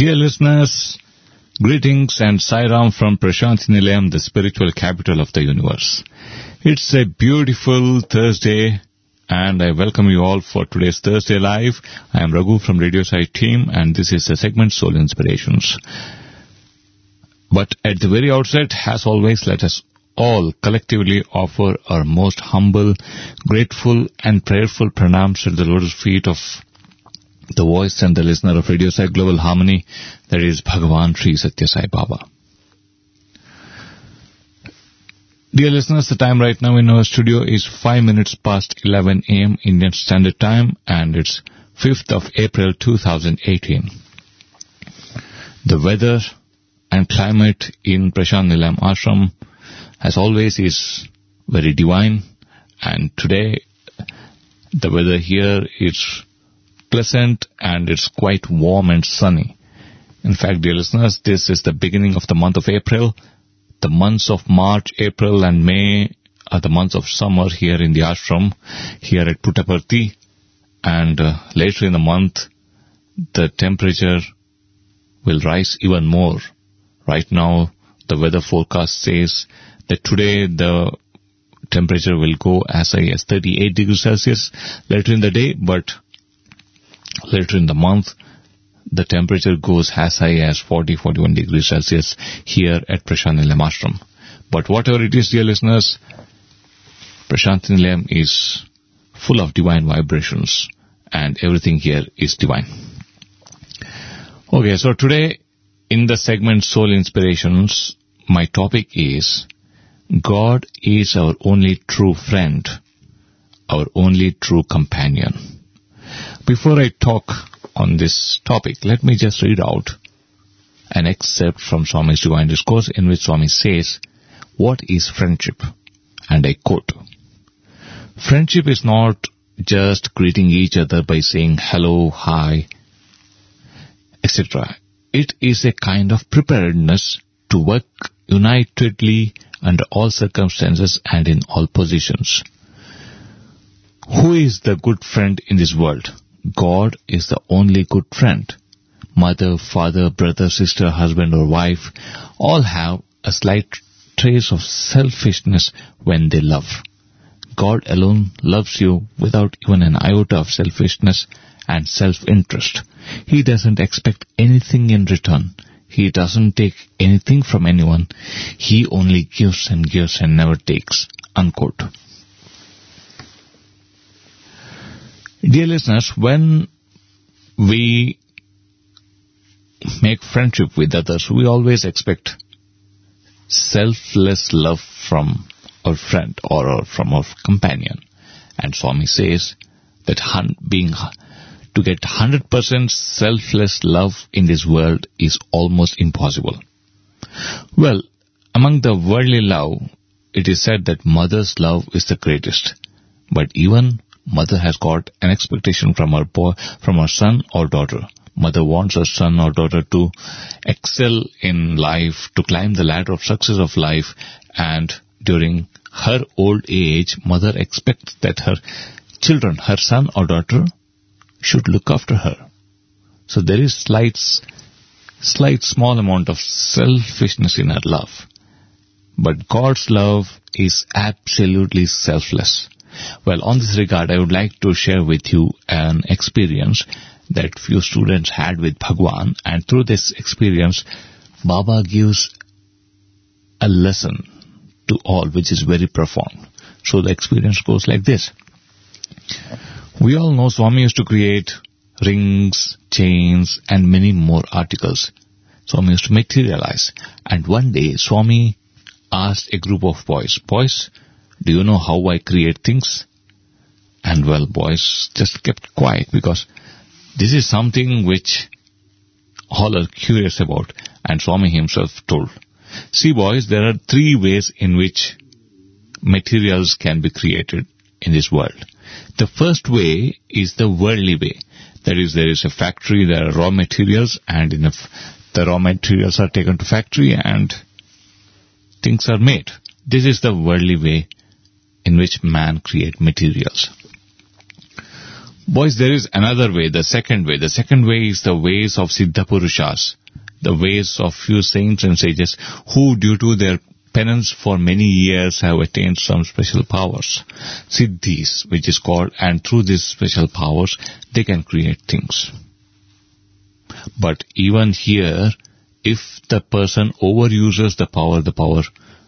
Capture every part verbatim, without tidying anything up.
Dear listeners, greetings and Sai Ram from Prashanthi Nilayam, the spiritual capital of the universe. It's a beautiful Thursday and I welcome you all for today's Thursday Live. I am Raghu from Radio Sai team and this is the segment Soul Inspirations. But at the very outset, as always, let us all collectively offer our most humble, grateful and prayerful pranams at the lotus feet of the voice and the listener of Radio Sai Global Harmony, that is Bhagavan Sri Satya Sai Baba. Dear listeners, the time right now in our studio is five minutes past eleven a.m. Indian Standard Time and it's fifth of April two thousand eighteen. The weather and climate in Prashanthi Nilayam Ashram, as always, is very divine, and today the weather here is pleasant and it's quite warm and sunny. In fact, dear listeners, this is the beginning of the month of April. The months of March, April and May are the months of summer here in the ashram, here at Puttaparthi, and uh, later in the month the temperature will rise even more. Right now the weather forecast says that today the temperature will go as high as thirty-eight degrees Celsius later in the day, but later in the month, the temperature goes as high as forty to forty-one degrees Celsius here at Prashanthi Nilayam Ashram. But whatever it is, dear listeners, Prashanthi Nilayam is full of divine vibrations and everything here is divine. Okay, so today in the segment Soul Inspirations, my topic is God is our only true friend, our only true companion. Before I talk on this topic, let me just read out an excerpt from Swami's Divine Discourse in which Swami says, "What is friendship?" And I quote, "Friendship is not just greeting each other by saying hello, hi, et cetera. It is a kind of preparedness to work unitedly under all circumstances and in all positions. Who is the good friend in this world? God is the only good friend. Mother, father, brother, sister, husband or wife all have a slight trace of selfishness when they love. God alone loves you without even an iota of selfishness and self-interest. He doesn't expect anything in return. He doesn't take anything from anyone. He only gives and gives and never takes." Unquote. Dear listeners, when we make friendship with others, we always expect selfless love from our friend or from our companion. And Swami says that being to get one hundred percent selfless love in this world is almost impossible. Well, among the worldly love, it is said that mother's love is the greatest. But even mother has got an expectation from her boy, from her son or daughter. Mother wants her son or daughter to excel in life, to climb the ladder of success of life, and during her old age, mother expects that her children, her son or daughter, should look after her. So there is slight, slight small amount of selfishness in her love. But God's love is absolutely selfless. Well, on this regard, I would like to share with you an experience that few students had with Bhagwan, and through this experience, Baba gives a lesson to all which is very profound. So the experience goes like this. We all know Swami used to create rings, chains and many more articles. Swami used to materialize. And one day, Swami asked a group of boys, "Boys, do you know how I create things?" And well, boys just kept quiet because this is something which all are curious about. And Swami himself told, "See boys, there are three ways in which materials can be created in this world. The first way is the worldly way. That is, there is a factory, there are raw materials, and in a f- the raw materials are taken to factory and things are made. This is the worldly way in which man create materials. Boys, there is another way, the second way. The second way is the ways of Siddha Purushas, the ways of few saints and sages who, due to their penance for many years, have attained some special powers, siddhis, which is called, and through these special powers, they can create things. But even here, if the person overuses the power, the power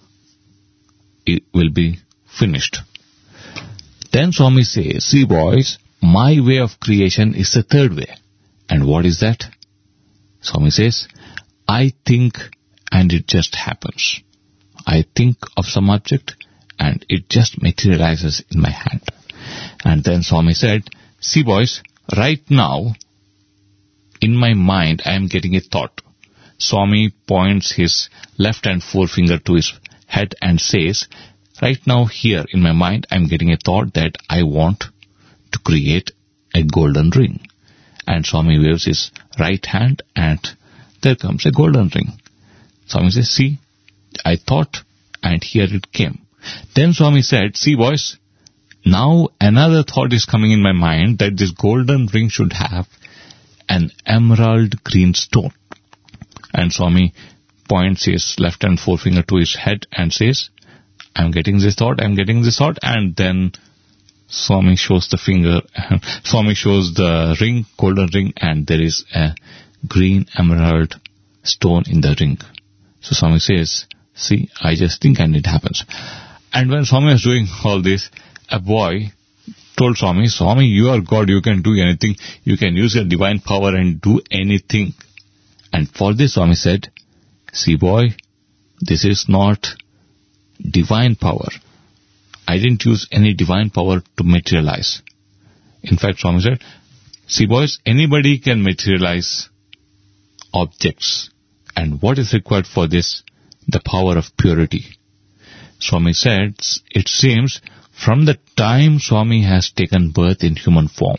it will be finished. Then Swami says, see boys, my way of creation is the third way. And what is that? Swami says, I think and it just happens. I think of some object and it just materializes in my hand. And then Swami said, see boys, right now, in my mind, I am getting a thought. Swami points his left and forefinger to his head and says, right now here in my mind, I am getting a thought that I want to create a golden ring. And Swami waves his right hand and there comes a golden ring. Swami says, see, I thought and here it came. Then Swami said, see boys, now another thought is coming in my mind that this golden ring should have an emerald green stone. And Swami points his left and forefinger to his head and says, I'm getting this thought, I'm getting this thought, and then Swami shows the finger, Swami shows the ring, golden ring, and there is a green emerald stone in the ring. So Swami says, see, I just think and it happens. And when Swami was doing all this, a boy told Swami, Swami, you are God, you can do anything, you can use your divine power and do anything. And for this Swami said, see boy, this is not divine power. I didn't use any divine power to materialize. In fact, Swami said, see boys, anybody can materialize objects. And what is required for this? The power of purity. Swami said, it seems from the time Swami has taken birth in human form,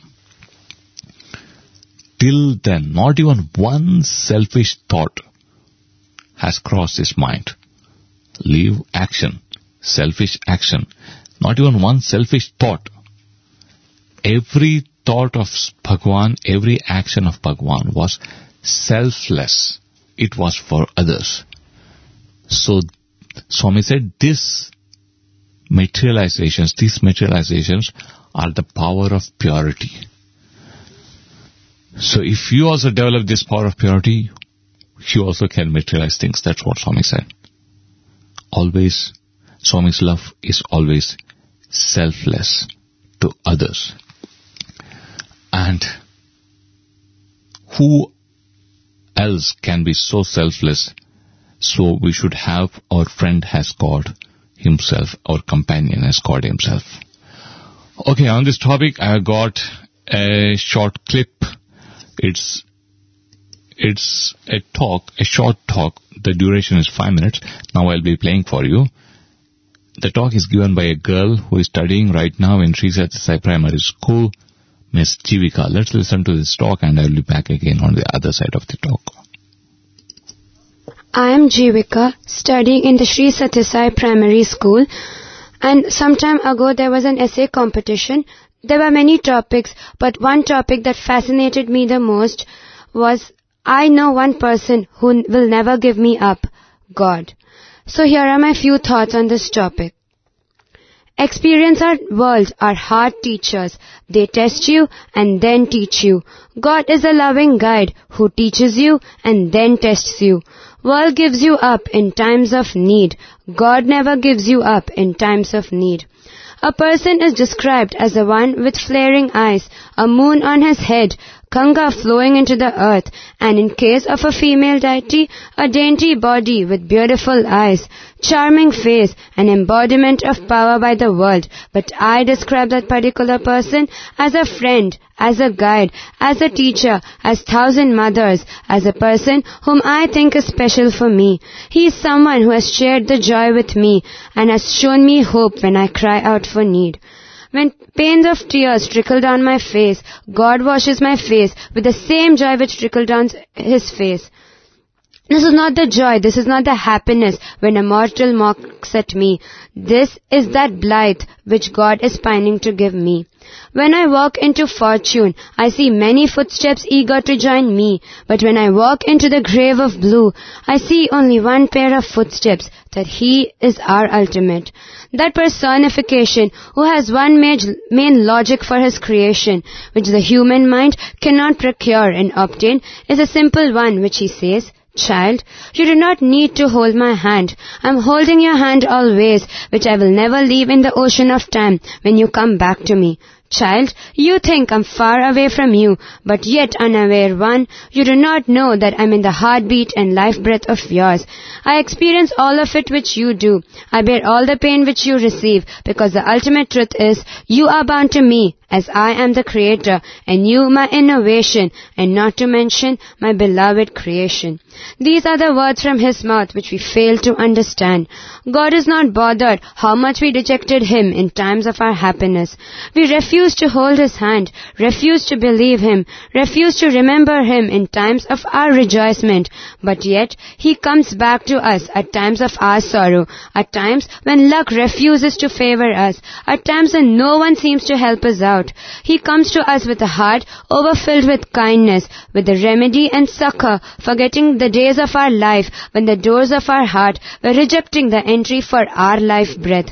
till then, not even one selfish thought has crossed his mind. Leave action, selfish action. Not even one selfish thought. Every thought of Bhagwan, every action of Bhagwan was selfless. It was for others. So, Swami said, this materializations, these materializations are the power of purity. So if you also develop this power of purity, you also can materialize things. That's what Swami said. Always, Swami's love is always selfless to others. And who else can be so selfless? So we should have our friend has God himself, our companion has God himself. Okay, on this topic, I got a short clip. It's it's a talk, a short talk. The duration is five minutes. Now I'll be playing for you. The talk is given by a girl who is studying right now in Sri Sathya Sai Primary School, Miss Jivika. Let's listen to this talk and I'll be back again on the other side of the talk. I am Jivika, studying in the Sri Sathya Sai Primary School, and some time ago there was an essay competition. There were many topics, but one topic that fascinated me the most was, I know one person who will never give me up, God. So here are my few thoughts on this topic. Experience our world are hard teachers. They test you and then teach you. God is a loving guide who teaches you and then tests you. World gives you up in times of need. God never gives you up in times of need. A person is described as the one with flaring eyes, a moon on his head, Ganga flowing into the earth, and in case of a female deity, a dainty body with beautiful eyes, charming face, an embodiment of power by the world. But I describe that particular person as a friend, as a guide, as a teacher, as thousand mothers, as a person whom I think is special for me. He is someone who has shared the joy with me and has shown me hope when I cry out for need. When pains of tears trickle down my face, God washes my face with the same joy which trickled down his face. This is not the joy, this is not the happiness when a mortal mocks at me. This is that blight which God is pining to give me. When I walk into fortune, I see many footsteps eager to join me. But when I walk into the grave of blue, I see only one pair of footsteps, that He is our ultimate. That personification who has one main logic for His creation, which the human mind cannot procure and obtain, is a simple one which He says, "Child, you do not need to hold my hand. I am holding your hand always, which I will never leave in the ocean of time when you come back to me. Child, you think I'm far away from you, but yet unaware one, you do not know that I'm in the heartbeat and life breath of yours. I experience all of it which you do. I bear all the pain which you receive, because the ultimate truth is, you are bound to me, as I am the creator, and you my innovation, and not to mention my beloved creation." These are the words from His mouth which we fail to understand. God is not bothered how much we rejected Him in times of our happiness. We refuse to hold His hand, refuse to believe Him, refuse to remember Him in times of our rejoicement. But yet, He comes back to us at times of our sorrow, at times when luck refuses to favor us, at times when no one seems to help us out. He comes to us with a heart overfilled with kindness, with the remedy and succor, forgetting the days of our life when the doors of our heart were rejecting the entry for our life breath.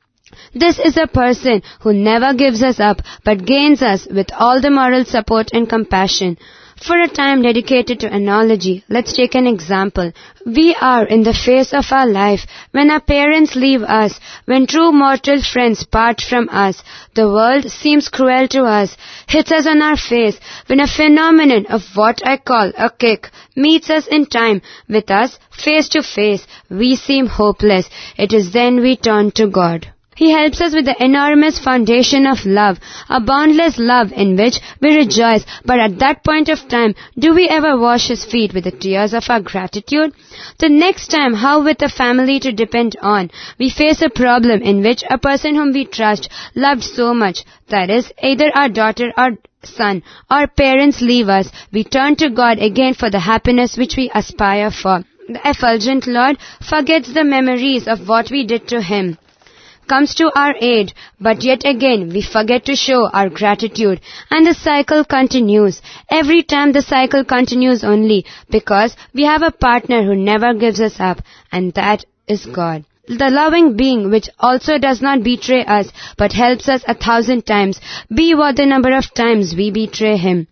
This is a person who never gives us up, but gains us with all the moral support and compassion. For a time dedicated to analogy, let's take an example. We are in the phase of our life when our parents leave us, when true mortal friends part from us. The world seems cruel to us, hits us on our face, when a phenomenon of what I call a kick meets us in time, with us face to face. We seem hopeless. It is then we turn to God. He helps us with the enormous foundation of love, a boundless love in which we rejoice. But at that point of time, do we ever wash His feet with the tears of our gratitude? The next time, how with a family to depend on, we face a problem in which a person whom we trust, loved so much, that is, either our daughter or son, our parents leave us, we turn to God again for the happiness which we aspire for. The effulgent Lord forgets the memories of what we did to Him, comes to our aid, but yet again we forget to show our gratitude, and the cycle continues. Every time the cycle continues only because we have a partner who never gives us up, and that is God. The loving being which also does not betray us, but helps us a thousand times, be what the number of times we betray Him.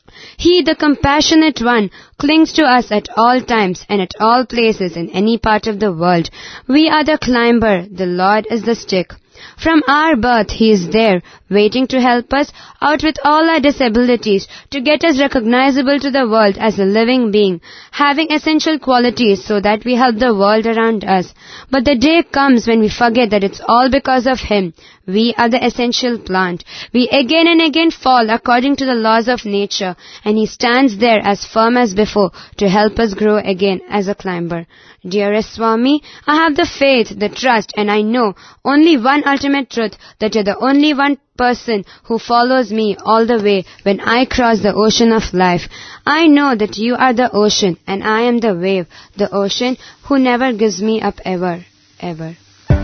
He, the compassionate one, clings to us at all times and at all places in any part of the world. We are the climber, the Lord is the stick. From our birth, He is there, waiting to help us out with all our disabilities, to get us recognizable to the world as a living being, having essential qualities so that we help the world around us. But the day comes when we forget that it's all because of Him. We are the essential plant. We again and again fall according to the laws of nature, and He stands there as firm as before to help us grow again as a climber. Dearest Swami, I have the faith, the trust, and I know only one ultimate truth, that you're the only one person who follows me all the way when I cross the ocean of life. I know that you are the ocean, and I am the wave, the ocean who never gives me up ever, ever.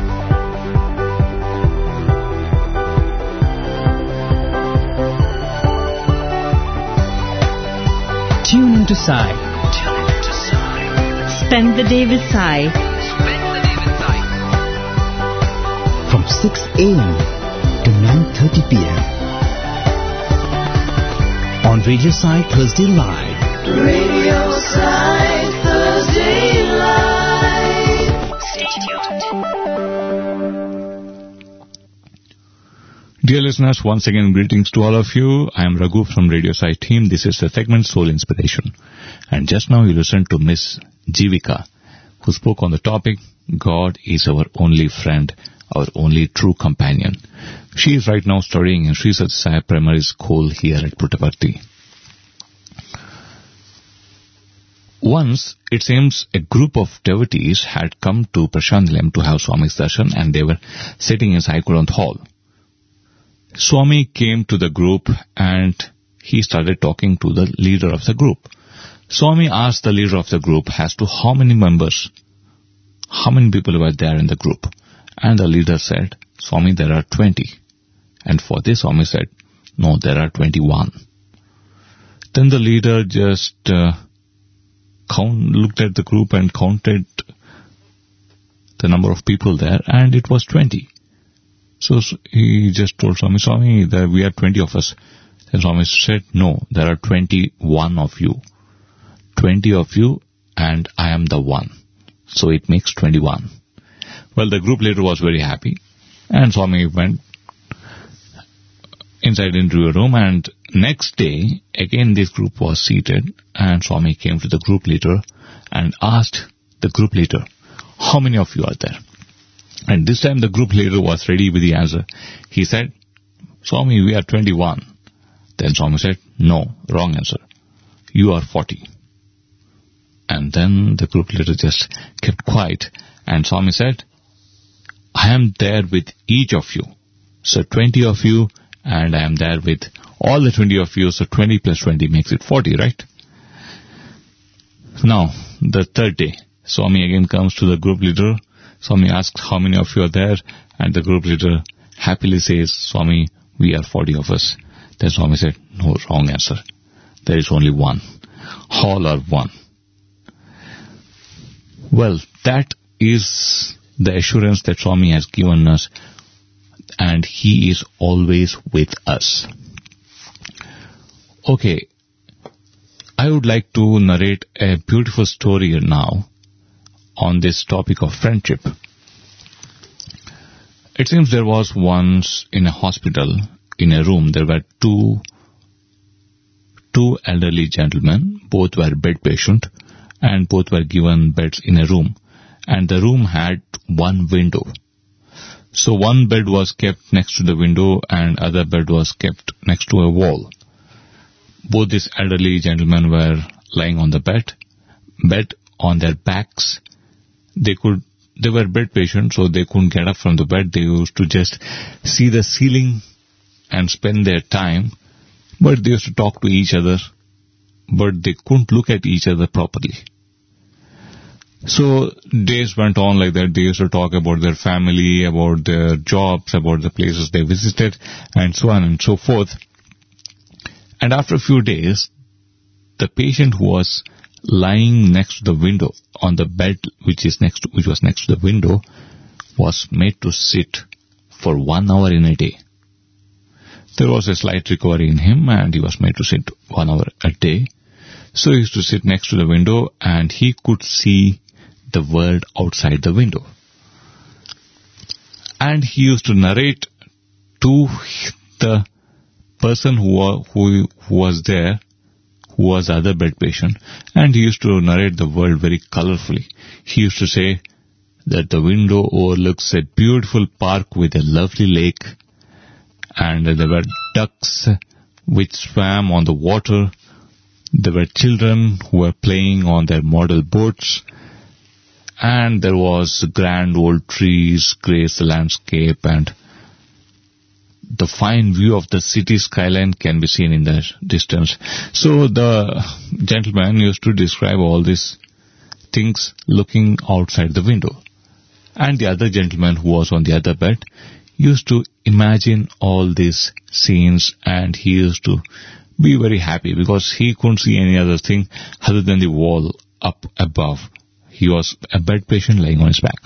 Tune into Sai. Tune into Sai. Spend the day with Sai. Spend the day with Sai. From six a.m. to nine thirty p.m. on Radio Sai Thursday Live. Radio Sai Thursday Live. Stay tuned. Dear listeners, once again greetings to all of you. I am Raghu from Radio Sai team. This is the segment Soul Inspiration. And just now you listened to Miss Jivika, who spoke on the topic, God is our only friend, our only true companion. She is right now studying in Sri Sathya Sai Primary School here at Puttaparthi. Once, it seems a group of devotees had come to Prashant Nilayam to have Swami's darshan, and they were sitting in Sai Kulant Hall. Swami came to the group and he started talking to the leader of the group. Swami asked the leader of the group as to how many members, how many people were there in the group. And the leader said, Swami, there are twenty. And for this, Swami said, no, there are twenty-one. Then the leader just uh, count, looked at the group and counted the number of people there, and it was twenty. So he just told Swami, Swami, that we are twenty of us. Then Swami said, no, there are twenty-one of you. twenty of you, and I am the one. So it makes twenty-one. Well, the group leader was very happy, and Swami went inside into a room, and next day, again this group was seated, and Swami came to the group leader and asked the group leader, how many of you are there? And this time the group leader was ready with the answer. He said, Swami, we are twenty-one. Then Swami said, no, wrong answer. You are forty. And then the group leader just kept quiet, and Swami said, I am there with each of you. So twenty of you, and I am there with all the twenty of you, so twenty plus twenty makes it forty, right? Now, the third day, Swami again comes to the group leader. Swami asks how many of you are there, and the group leader happily says, Swami, we are forty of us. Then Swami said, no, wrong answer. There is only one. All are one. Well, that is the assurance that Swami has given us, and He is always with us. Okay, I would like to narrate a beautiful story now on this topic of friendship. It seems there was once in a hospital, in a room, there were two, two elderly gentlemen, both were bed patient, and both were given beds in a room. And the room had one window. So one bed was kept next to the window and other bed was kept next to a wall. Both these elderly gentlemen were lying on the bed, bed on their backs. They could, they were bed patients, so they couldn't get up from the bed. They used to just see the ceiling and spend their time, but they used to talk to each other, but they couldn't look at each other properly. So days went on like that. They used to talk about their family, about their jobs, about the places they visited, and so on and so forth. And after a few days, the patient who was lying next to the window on the bed, which is next to, which was next to the window, was made to sit for one hour in a day. There was a slight recovery in him, and he was made to sit one hour a day. So he used to sit next to the window, and he could see the world outside the window. And he used to narrate to the person who, who, who was there, who was the other bed patient, and he used to narrate the world very colorfully. He used to say that the window overlooks a beautiful park with a lovely lake, and there were ducks which swam on the water. There were children who were playing on their model boats, and there was grand old trees, grace the landscape, and the fine view of the city skyline can be seen in the distance. So the gentleman used to describe all these things looking outside the window. And the other gentleman who was on the other bed used to imagine all these scenes, and he used to be very happy because he couldn't see any other thing other than the wall up above. He was a bed patient lying on his back.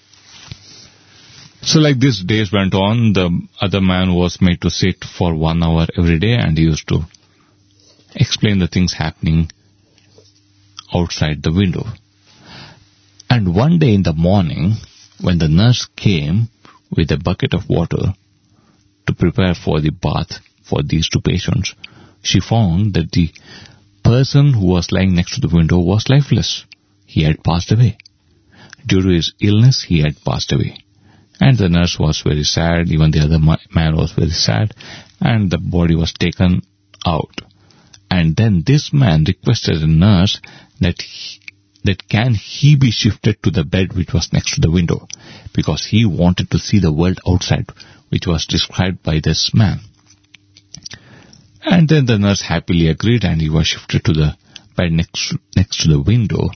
So like this, days went on. The other man was made to sit for one hour every day, and he used to explain the things happening outside the window. And one day in the morning, when the nurse came with a bucket of water to prepare for the bath for these two patients, she found that the person who was lying next to the window was lifeless. He had passed away. Due to his illness, he had passed away. And the nurse was very sad, even the other man was very sad, and the body was taken out. And then this man requested a nurse that he, that can he be shifted to the bed which was next to the window, because he wanted to see the world outside, which was described by this man. And then the nurse happily agreed, and he was shifted to the bed next, next to the window,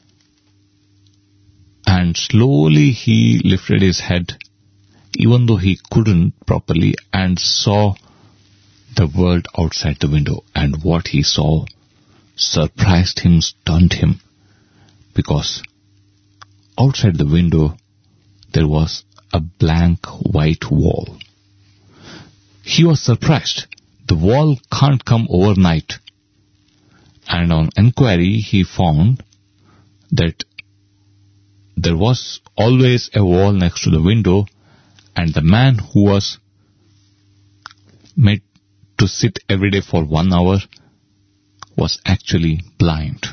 and slowly he lifted his head, even though he couldn't properly, and saw the world outside the window. And what he saw surprised him, stunned him, because outside the window there was a blank white wall. He was surprised. The wall can't come overnight. And on inquiry he found that there was always a wall next to the window, and the man who was made to sit every day for one hour was actually blind.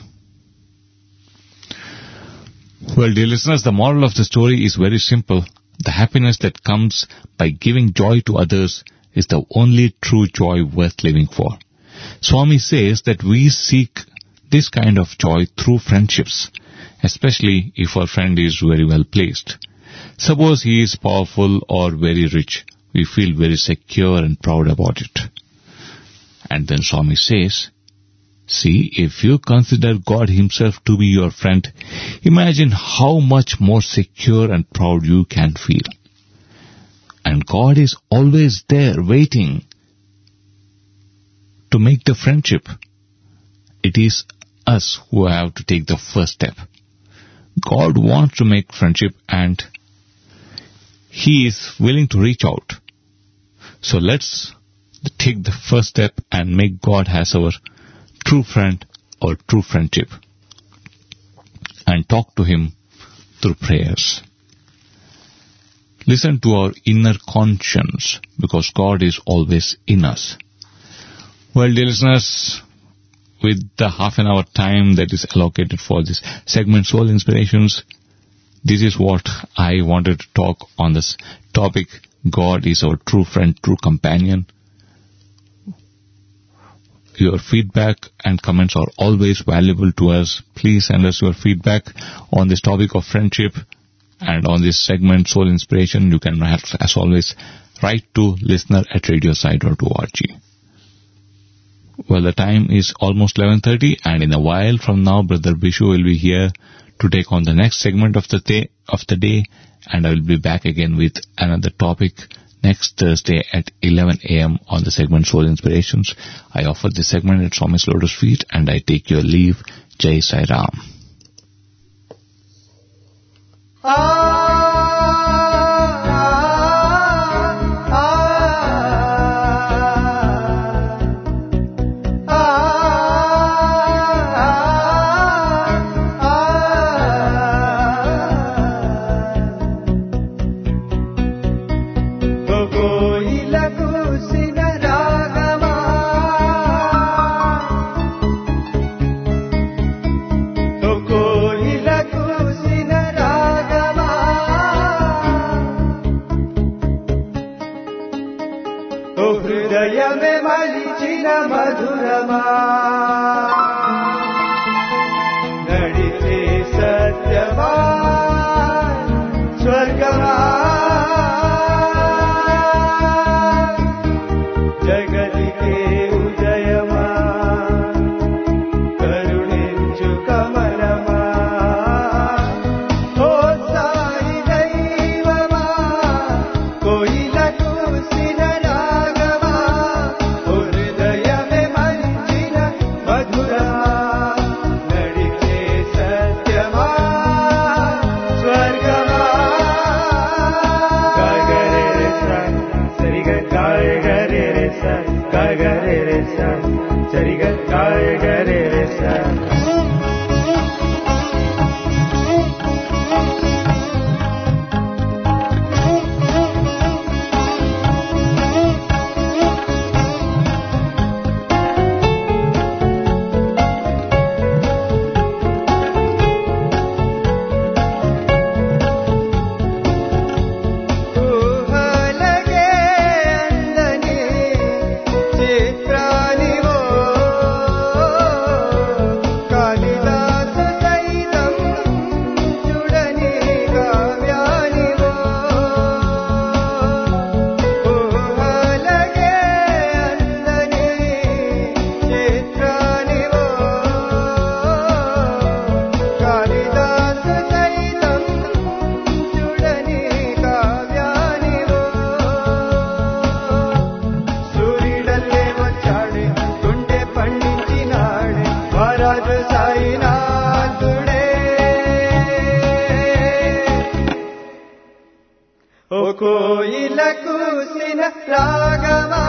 Well, dear listeners, the moral of the story is very simple. The happiness that comes by giving joy to others is the only true joy worth living for. Swami says that we seek this kind of joy through friendships, especially if our friend is very well placed. Suppose he is powerful or very rich, we feel very secure and proud about it. And then Swami says, see, if you consider God himself to be your friend, imagine how much more secure and proud you can feel. And God is always there waiting to make the friendship. It is us who have to take the first step. God wants to make friendship and he is willing to reach out. So let's take the first step and make God as our true friend or true friendship, and talk to him through prayers. Listen to our inner conscience, because God is always in us. Well, dear listeners, with the half an hour time that is allocated for this segment, Soul Inspirations, this is what I wanted to talk on this topic. God is our true friend, true companion. Your feedback and comments are always valuable to us. Please send us your feedback on this topic of friendship and on this segment, Soul Inspiration. You can, as always, write to listener at radiosai dot org. Well, the time is almost eleven thirty, and in a while from now, Brother Bishu will be here to take on the next segment of the day, of the day, and I will be back again with another topic next Thursday at eleven a.m. on the segment Soul Inspirations. I offer this segment at Swami's Lotus Feet, and I take your leave. Jai Sai Ram. Chitrani wo ಕೂಸಿನ ರಾಗವ